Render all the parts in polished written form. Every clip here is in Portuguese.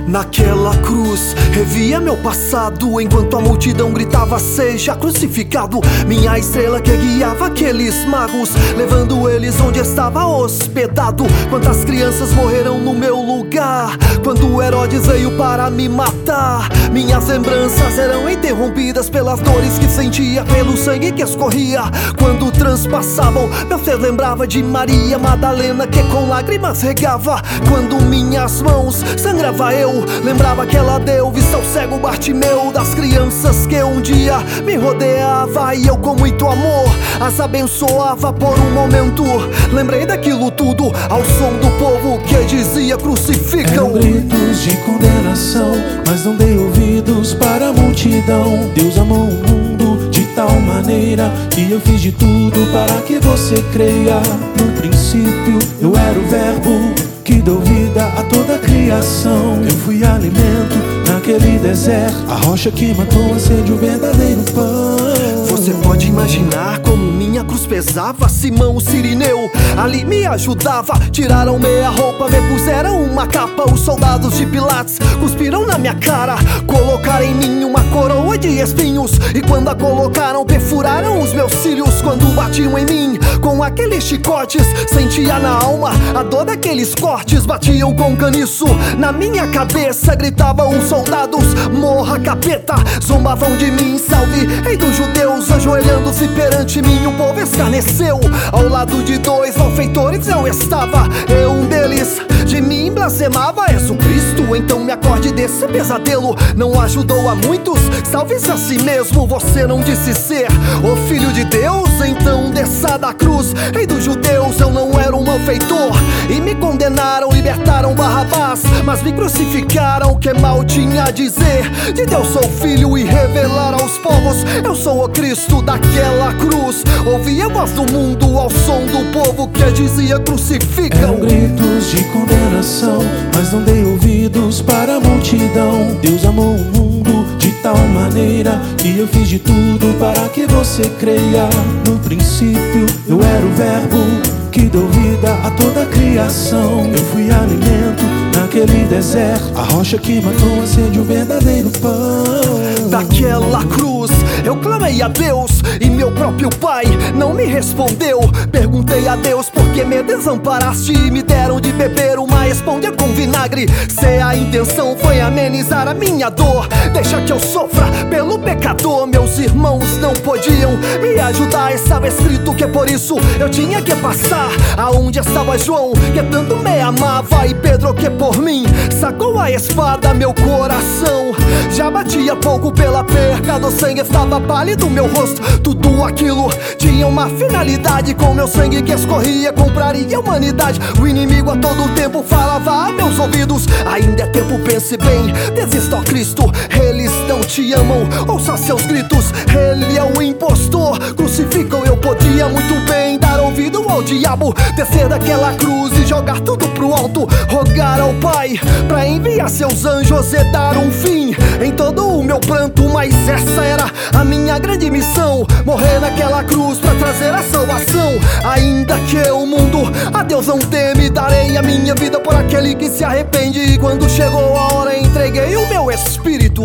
Naquela cruz, revia meu passado, enquanto a multidão gritava: seja crucificado. Minha estrela que guiava aqueles magos, levando eles onde estava hospedado. Quantas crianças morreram no meu lugar, quando Herodes veio para me matar. Minhas lembranças eram interrompidas pelas dores que sentia, pelo sangue que escorria quando transpassavam. Meu ser lembrava de Maria Madalena, que com lágrimas regava quando minhas mãos sangrava. Eu lembrava que ela deu vista ao cego Bartimeu, das crianças que um dia me rodeava, e eu com muito amor as abençoava por um momento. Lembrei daquilo tudo ao som do povo que dizia: crucificam. Eram gritos de condenação, mas não dei ouvidos para a multidão. Deus amou o mundo de tal maneira que eu fiz de tudo para que você creia. No princípio eu era o verbo que deu vida a toda a criação. Eu fui alimento naquele deserto, a rocha que matou a sede, o verdadeiro pão. Você pode imaginar como minha cruz pesava. Simão o Cirineu ali me ajudava. Tiraram meia roupa, me puseram uma capa. Os soldados de Pilatos cuspiram na minha cara, colocaram em mim uma coroa de espinhos, e quando a colocaram, perfuraram os meus cílios. Quando batiam em mim com aqueles chicotes, sentia na alma a dor daqueles cortes. Batiam com caniço na minha cabeça, gritavam os soldados: morra capeta. Zombavam de mim: salve rei dos judeus. Ajoelhando-se perante mim, o povo escarneceu. Ao lado de dois malfeitores eu estava, eu um deles de mim blasfemava: és o Cristo, então me acorde desse pesadelo. Não ajudou a muitos, salve-se a si mesmo. Você não disse ser o Filho de Deus, então desça da cruz, rei dos judeus. Eu não era um malfeitor e me condenaram, libertaram Barrabás, mas me crucificaram. Que mal tinha a dizer? De Deus sou filho e revelar aos povos: eu sou o Cristo daquela cruz. Ouvi a voz do mundo ao som do povo que dizia: crucificam. Eram gritos de condenação, mas não dei ouvidos para a multidão. Deus amou o mundo de tal maneira que eu fiz de tudo para que você creia. No princípio eu era o verbo que deu vida a toda a criação. Eu fui alimento naquele deserto, a rocha que matou a sede, o verdadeiro pão. Daquela cruz eu clamei a Deus e meu próprio pai não me respondeu. Perguntei a Deus: por que me desamparaste? E me deram de beber uma esponja com vinagre. Se a intenção foi amenizar a minha dor, deixa que eu sofra pelo pecador. Meus irmãos não podiam me ajudar, estava escrito que por isso eu tinha que passar. Aonde estava João, que tanto me amava, e Pedro, que por mim sacou a espada. Meu coração já batia pouco pela perca do sangue, estava pálido meu rosto. Tudo aquilo tinha uma finalidade, com meu sangue que escorria compraria a humanidade. O inimigo a todo tempo falava a meus ouvidos: ainda é tempo, pense bem, desista, ó Cristo, eles não te amam. Ouça seus gritos, ele é o impostor. Crucificam, eu podia muito bem dar ouvido ao diabo, descer daquela cruz e jogar tudo pro alto, rogar ao Pai pra enviar seus anjos e dar um fim em todo o meu pranto. Mas essa era a minha grande missão, morrer naquela cruz pra trazer a salvação. Ainda que o mundo a Deus não teme, darei a minha vida por aquele que se arrepende. E quando chegou a hora, entreguei o meu espírito.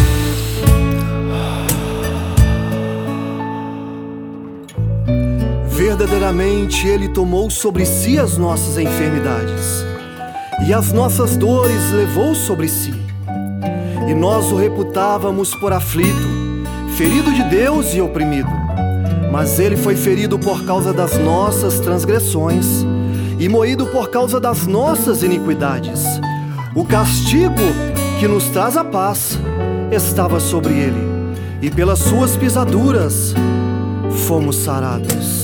Verdadeiramente Ele tomou sobre si as nossas enfermidades, e as nossas dores levou sobre si. E nós o reputávamos por aflito, ferido de Deus e oprimido. Mas Ele foi ferido por causa das nossas transgressões e moído por causa das nossas iniquidades. O castigo que nos traz a paz estava sobre Ele, e pelas suas pisaduras fomos sarados.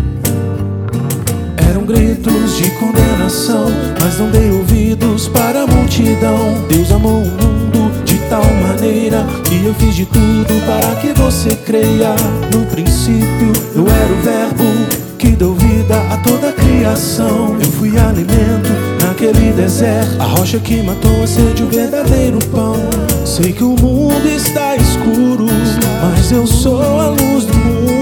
Eram gritos de condenação, mas não dei ouvidos para a multidão. Deus amou o mundo de tal maneira que eu fiz de tudo para que você creia. No princípio eu era o verbo que deu vida a toda a criação. Eu fui alimento naquele deserto, a rocha que matou a sede, o verdadeiro pão. Sei que o mundo está escuro, mas eu sou a luz do mundo.